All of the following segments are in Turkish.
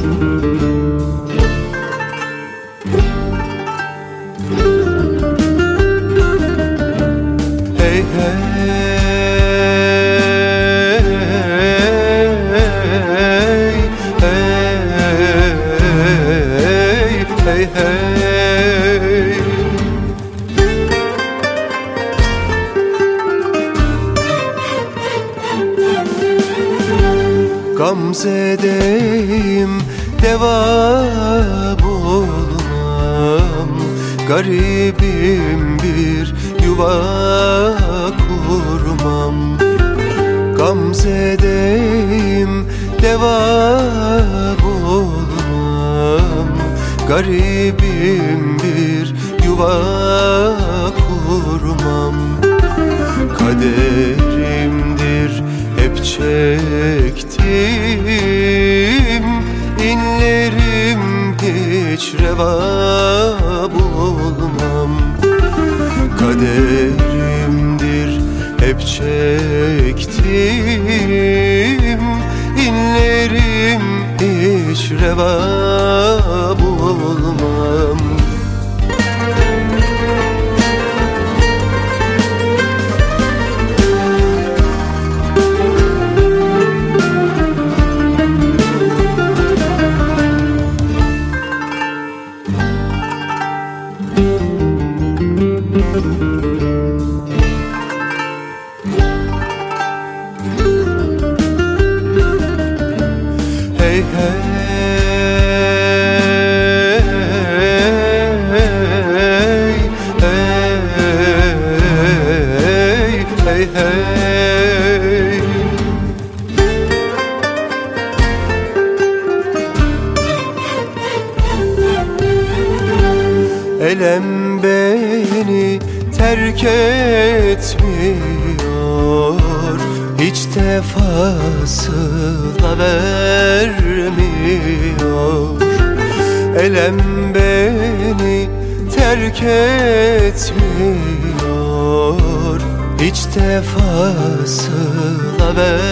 Hey hey hey hey. Gamzedeyim, deva bulmam. Garibim, bir yuva kurmam. Gamzedeyim, deva bulmam. Garibim, bir yuva kurmam. Kaderimdir hep çektim, inlerim hiç reva bulmam. Kaderimdir hep çektim, inlerim hiç reva bulmam. Hey hey hey hey hey. Elem beni terk etmiyor, hiç defasıyla vermiyor. Elem beni terk etmiyor, hiç defasıyla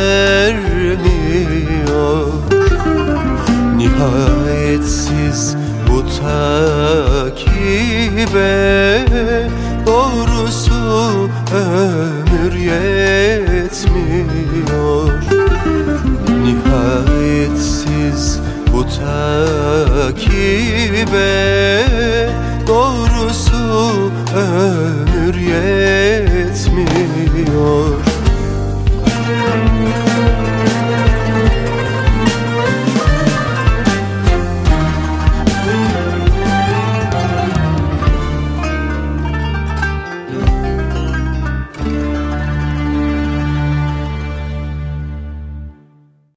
vermiyor. Nihayetsiz bu takibe doğrusu ömür yetmiyor.